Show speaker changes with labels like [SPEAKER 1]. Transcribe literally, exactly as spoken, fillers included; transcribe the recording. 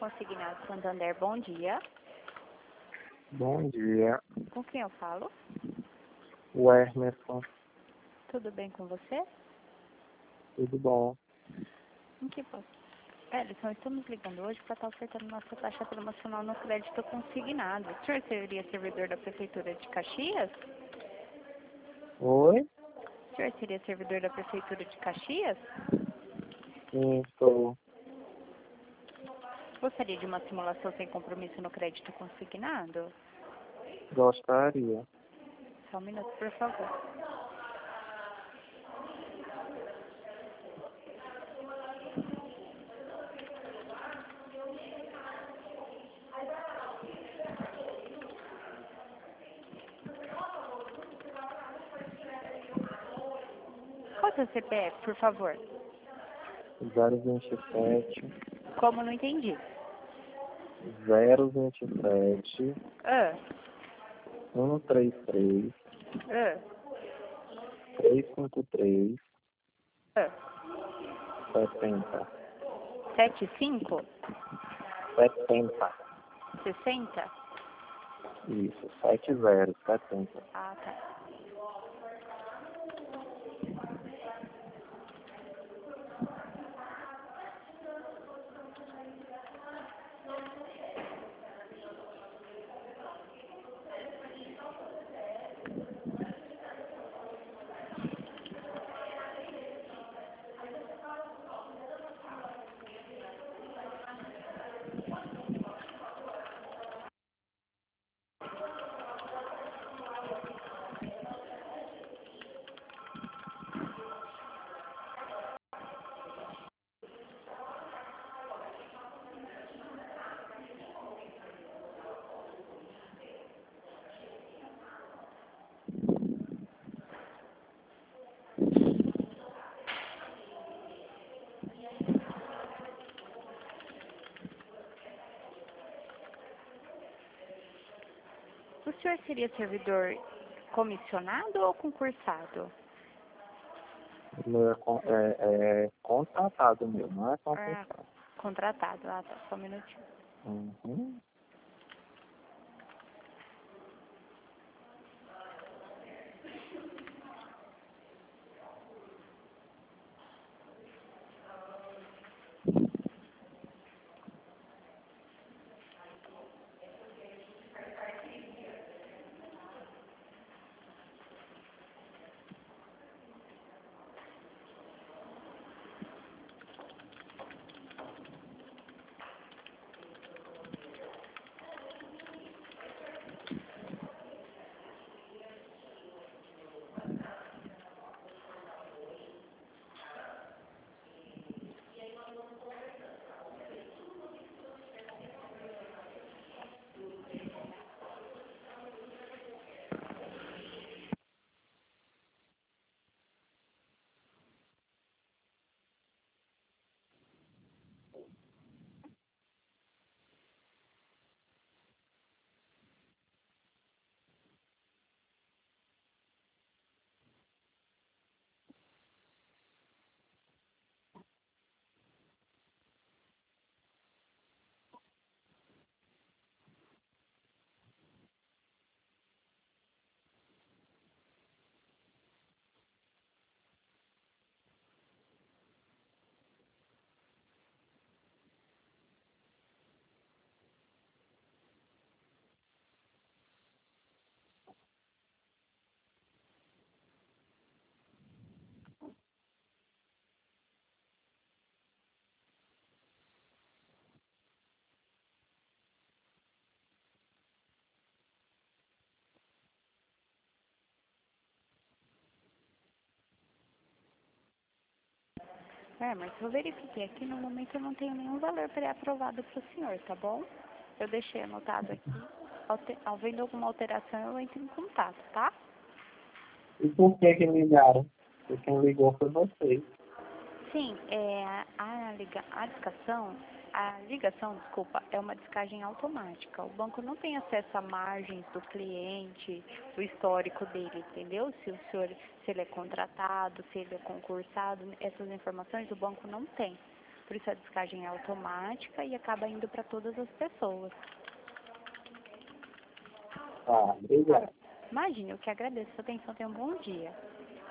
[SPEAKER 1] Consignado Santander, bom dia.
[SPEAKER 2] Bom dia,
[SPEAKER 1] Com quem eu falo?
[SPEAKER 2] o Emerson,
[SPEAKER 1] Tudo bem com você?
[SPEAKER 2] tudo bom?
[SPEAKER 1] Em que posso? Ellison, estamos ligando hoje para estar ofertando nossa taxa promocional no crédito consignado. O senhor seria servidor da Prefeitura de Caxias?
[SPEAKER 2] Oi?
[SPEAKER 1] O senhor seria servidor da Prefeitura de Caxias?
[SPEAKER 2] Sim, estou.
[SPEAKER 1] Gostaria de uma simulação sem compromisso no crédito consignado?
[SPEAKER 2] Gostaria.
[SPEAKER 1] Só um minuto, por favor. Qual é o seu C P F, por favor?
[SPEAKER 2] zero vinte e sete,
[SPEAKER 1] Como não entendi?
[SPEAKER 2] zero vinte e sete,
[SPEAKER 1] Ah,
[SPEAKER 2] cento e trinta e três,
[SPEAKER 1] ah,
[SPEAKER 2] trezentos e cinquenta e três,
[SPEAKER 1] ah.
[SPEAKER 2] setenta,
[SPEAKER 1] Sete cinco
[SPEAKER 2] setenta.
[SPEAKER 1] sessenta.
[SPEAKER 2] Isso, sete zero, setenta.
[SPEAKER 1] Ah, tá. O senhor seria servidor comissionado ou concursado?
[SPEAKER 2] Ele é, con- é, é contratado mesmo, não é
[SPEAKER 1] Ah,
[SPEAKER 2] concursado.
[SPEAKER 1] contratado. Ah, tá. Só um minutinho.
[SPEAKER 2] Uhum.
[SPEAKER 1] É, mas eu verifiquei aqui, no momento eu não tenho nenhum valor pré-aprovado para o senhor, tá bom? Eu deixei anotado aqui. Alter... Havendo alguma alteração, eu entro em contato, tá?
[SPEAKER 2] E por que que ligaram? Porque quem ligou foi vocês.
[SPEAKER 1] Sim, é, a, liga, a ligação, a ligação, desculpa, é uma descagem automática. O banco não tem acesso a margens do cliente, do histórico dele, entendeu? Se o senhor, se ele é contratado, se ele é concursado, essas informações o banco não tem. Por isso a descagem é automática e acaba indo para todas as pessoas.
[SPEAKER 2] Tá, obrigado.
[SPEAKER 1] Imagine, eu que agradeço a sua atenção. Tenha um bom dia.